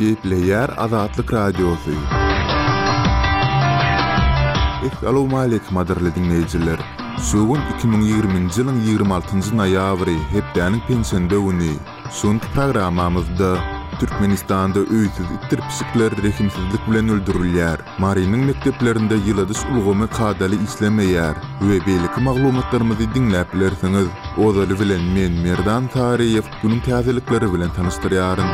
Gepleyer Azatlyk Radiosu. Assalamu alaykum adirli dinleyijiler. Şogun 2020-nji ýylyň 26-njy noýabry hepdeniň pensiýanda güni. Şonky programmamyzda Türkmenistanda öýsüz ittirpişikler rehimsizlik bilen öldürilýär. Marynyň mekdeplerinde ýyladys ulgamy kadaly işlemeýär we beýleki maglumatlarymyzy dinläp bilersiňiz. Ozaly bilen men Merdan Tariýew günüň täzelikleri bilen tanışdyrýaryn.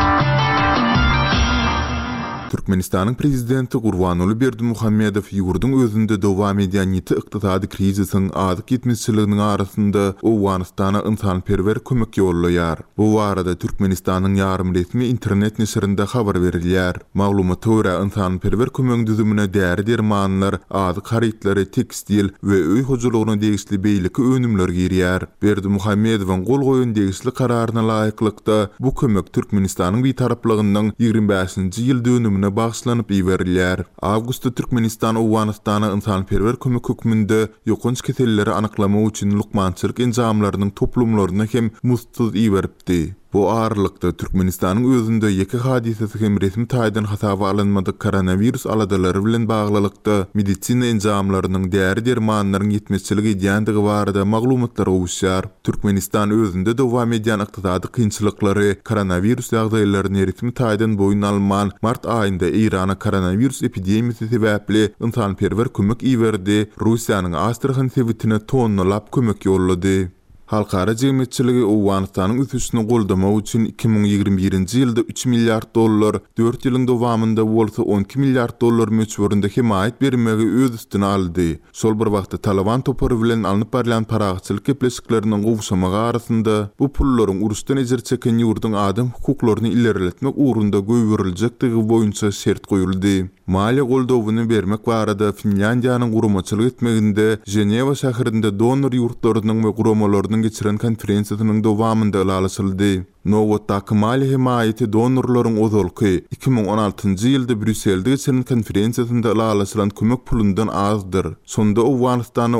Türkmenistanyň prezidenti Gurbanuly Berdimuhammedow ýurduň özünde dowam edýän ýeti ykdysady krizisiň azyk ýetmezçiliginiň arasynda Owganystana ynsanperwer kömek ýollaýar. Bu barada Türkmenistanyň ýarym resmi internet neşrinde habar berilýär. Maglumata görä ynsanperwer kömek düzümine däri dermanlar, azyk harytlary, tekstil we öý hojulugyna degişli beýleki önümler girýär. Berdimuhammedowyň gol goýan degişli kararyna laýyklykda bu kömek Türkmenistanyň bitaraplygynyň 25-nji ýyl dönümine bağışlanıp iwerilýär. Awgustda Türkmenistan Owganystana ynsanperwer kömek hökmünde ýokunç keselleri anyklamak üçin lukmançylyk enjamlarynyň toplumlaryna hem mustuz iweripdi. Bu ağırlıkta Türkmenistanyň özünde ýeki hadisesi hem resmi taýdan hasaba alınmady koronavirus aladalary bilen baglylykda medisina enjamlarynyň däri dermanlaryň ýetmezçiligi edýändigi barada maglumatlar owuşýar. Türkmenistan özünde dowam edýän ykdysady kynçylyklary, koronavirus ýagdaýlaryny resmi taýdan boyun alman mart aýynda Irana koronavirus epidemiyasy sebäpli ynsanperwer kömek iwerdi. Russiýanyň Astrahany sewitine tonnalap kömek ýollady. Halkara jemgyýetçiligi Owganystanyň üsüsini goldamak üçin 2021-nji ýylda 3 milliard dollar, 4 ýylyň dowamynda bolsa 12 milliard dollar möçberinde himayet bermegi öz üstüne aldy. Şol bir wagtda Taliban topary bilen alınıp barýan paragatçylyk gepleşikleriniň gowşamagy arasynda bu pullaryň urusdan ejer çeken ýurduň adam hukuklaryny ileriletmek uğrunda göýbüriljekdigi boýunça şert goýuldy. Maliýe goldawyny bermek barada Finlandiýanyň guramaçylyk etmeginde Ženewa şäherinde donor ýurtlarynyň we guramalarynyň geçiren konferensiýasynyň dowamynda ýalasyldy. Nowotdaky maliýe himaýeti donorlaryň ozalky 2016-njy ýylda Brüsselde geçiren konferensiýasynda ýalasylan kömek pulundan azdyr. Sonda Owganystana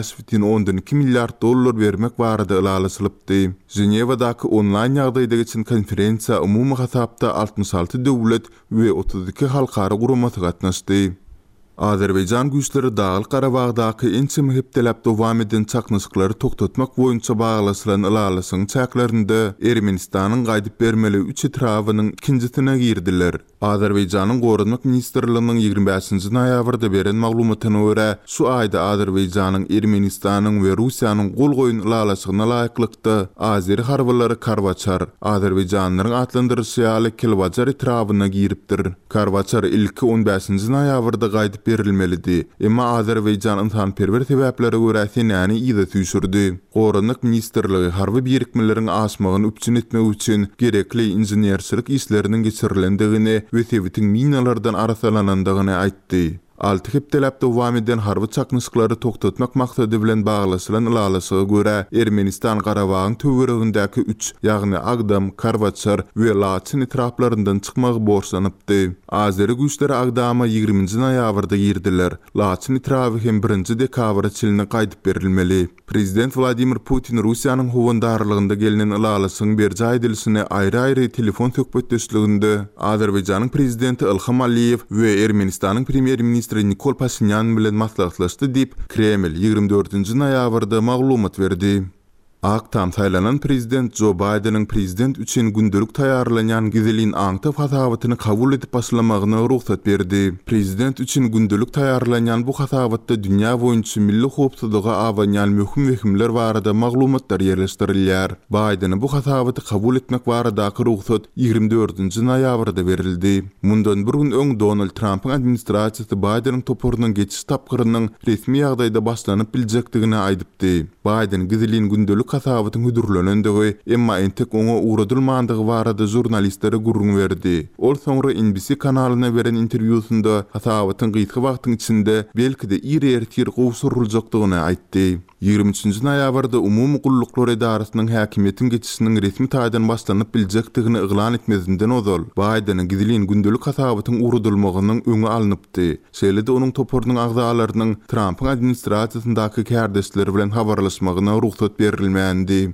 15,2 milliard dollar bermek barada ýalasylypdy. Ženewadaky onlaýn ýagdaýda geçen konferensiýa umumy hasapda 66 döwlet we 32 halkara guramasy gatnaşdy. Azerbaýjan güýçleri Dağlyk Garabagdaky ençe hepdelap dowam eden çaknyslyklary toktatmak boýunça baglasylan ýalasyň çäklerinde Ermenistanyň gaýdyp bermeli 3 etrawynyň ikinjisine girdiler. Azerbaýjanyň Gorunmak Ministrliginiň 25-nji noýabrda beren maglumatyna görä, şu aýda Azerbaýjanyň Ermenistanyň we Russiýanyň gol goýun ýalasyna laýyklykda Azeri harbylary Karvaçar, Azerbaýjanlyň atlandyrysyaly Kelbajar etrawyna giripdir. Karvaçar ilki 15-nji noýabrda gaýdyp berilmelidi. Emma Azerbaýjan ynsanperwer sebäplere görä senäni ýyda süýsürdi. Gorunmak Ministrligi harby birikmeleriň aşmagyny üpçün etmek üçin gerekli inženýerçilik işleriniň geçirilendigini we sewitin minalardan arasalanandygyny aýtdy. Altı hepdelap dowam eden harby çaknyslyklary toktatmak maksady bilen baglasylan ýalasyga görä Ermenistan Garabagyň töweregindäki 3, ýagny Agdam, Karvaçar we Laçyn etraplaryndan çykmagy borçlanypdy. Azeri güýçleri Agdama 20-nji noýabrda girdiler. Laçyn etrapy hem 1-nji dekabra çylyna gaýdyp berilmeli. Prezident Vladimir Putin Russiýanyň howandarlygynda gelinen ýalasyň berjä edilisine aýry-aýry telefon söhbetdeşliginde Azerbaýjanyň prezidenti Ilham Aliýew we Ermenistanyň premier Nikol Pashinyan bilen maslahatlaşdy diýip Kreml 24-nji noýabrda maglumat berdi. Aktam saýlanan prezident Joe Biden'in prezident üçin gündelik taýýarlanýan gizlin aňta hasabatyny kabul edip başlamagyna ruhsat berdi. Prezident üçin gündelik taýýarlanýan bu hasabatda dünýä boýunça milli howpsuzlyga awanýan möhüm wehimler barada maglumatlar ýerleşdirilýär. Biden'e bu hasabaty kabul etmek baradaky ruhsat 24-nji noýabrda berildi. Mundan bir gün öň Donald Trump'yň administrasiýasy Biden'in toporunyň geçiş tapgyrynyň resmi ýagdaýda başlanyp biljekdigini aýdypdy. Biden gizlin gündelik hasabatyň hüdürlenendigi, emma entek oňa uğradylmandygy barada jurnalistlere gurrun berdi. Ol soňra NBC kanalyna beren interwýusynda hasabatyň gysga wagtyň içinde belki-de ýer gowşuruljakdygyny aýtdy. 23-nji noýabrda umumy gulluklar edarasynyň häkimiýetiň geçişiniň resmi taýdan başlanyp biljekdigini yglan etmezinden ozal Biden'in gizlin gündelik hasabatyň uğradylmagynyň öňe alınıpdy. Şeýle-de onuň toporunyň agzalarynyň Trump'yň administrasiýasyndaky kärdeşleri bilen habarlaşmagyna ruhsat berilmendi.